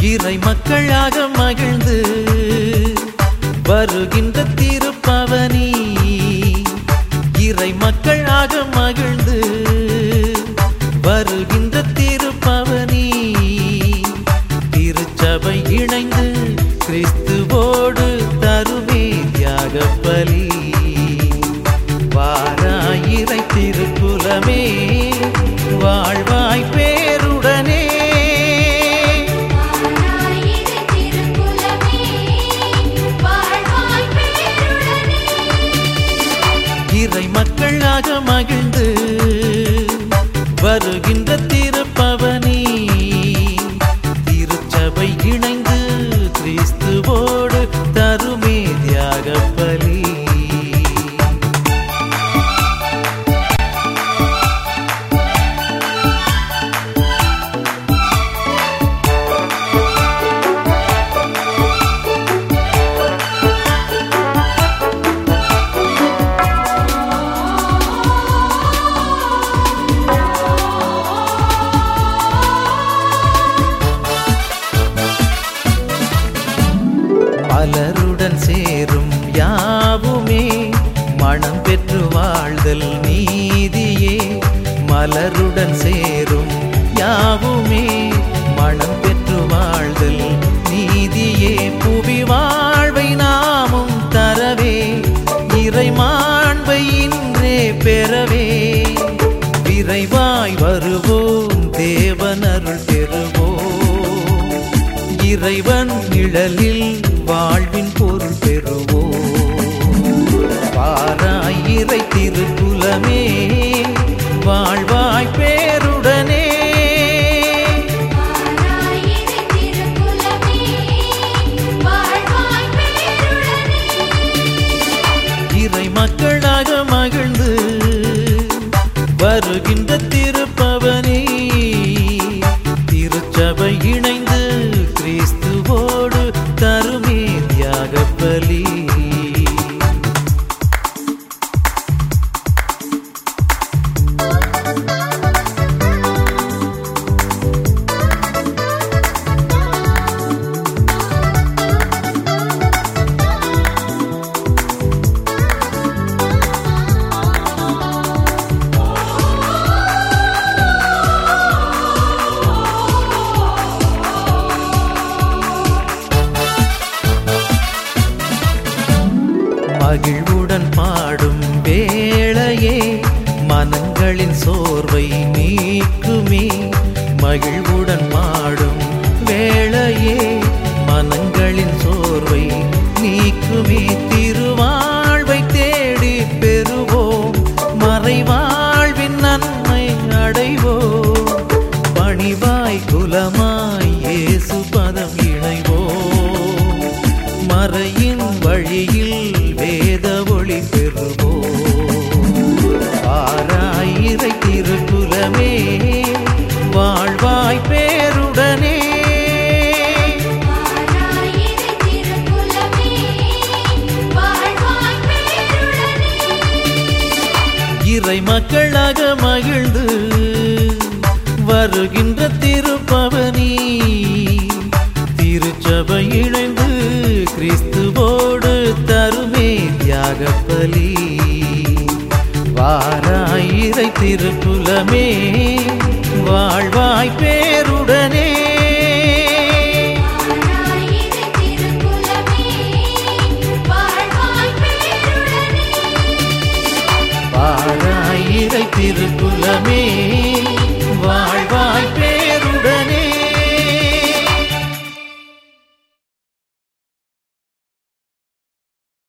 இறை மக்களாக மகிழ்ந்து வருகின்ற திருப்பவனி, இறை மக்களாக மகிழ்ந்து வருகின்ற திருப்பவனி, திருச்சபை இணைந்து கிறிஸ்துவோடு தருமே தியாக பலி. வாராயிரை திருக்குலமே வாழ்வாய் பேருடனே, இறை மக்களாக மகிழ்ந்து வருகின்ற திருப்பவனி, திருச்சபை இணைந்து கிறிஸ்துவோடு தருமே தியாக பலி. மலருடன் சேரும் யாவுமே மனம் பெற்று வாழ்தல் நீதியே, மலருடன் சேரும் யாவுமே மனம் பெற்று வாழ்தல் நீதியே. புவி வாழ்வை நாமும் தரவே, இறை மாண்பை இன்றே பெறவே, விரைவாய் வருவோம் தேவனருள் பெறுவோம், இறைவன் நிழலில் வாழ்வின் பொருள் பெறுவோம். வாராயிரை திருக்குலமே வாழ்வாய் பேருடனே, இறை மக்களாக மகிழ்ந்து வருகின்ற திருப்பவனி, திருச்சபை இணைந்து கிறிஸ்துவோடு தருமே தியாக பலி. மகிழ்வுடன் பாடும் வேளையே மனங்களின் சோர்வை நீக்குமே, மகிழ்வுடன் பாடும் வேளையே மனங்களின் சோர்வை நீக்குமே. திருவாழ்வை தேடி பெறுவோம், மறைவாழ்வின் நன்மை அடைவோம், பணிவாய் குலமாய் இயேசு பதம் இணைவோம், மறையின் வழியில் வேத ஒளி பெறுவோம். வாராயிரை திருக்குலமே வாழ்வாய் பேருடனே, இறை மக்களாக மகிழ்ந்து வருகின்ற திருப்பவனி, திருச்சபை இணைந்து கிறிஸ்துவோடு தருமே தியாக பலி. வாராயிரை திருக்குலமே வாழ்வாய் பேருடனே, வாராயிரை திருக்குலமே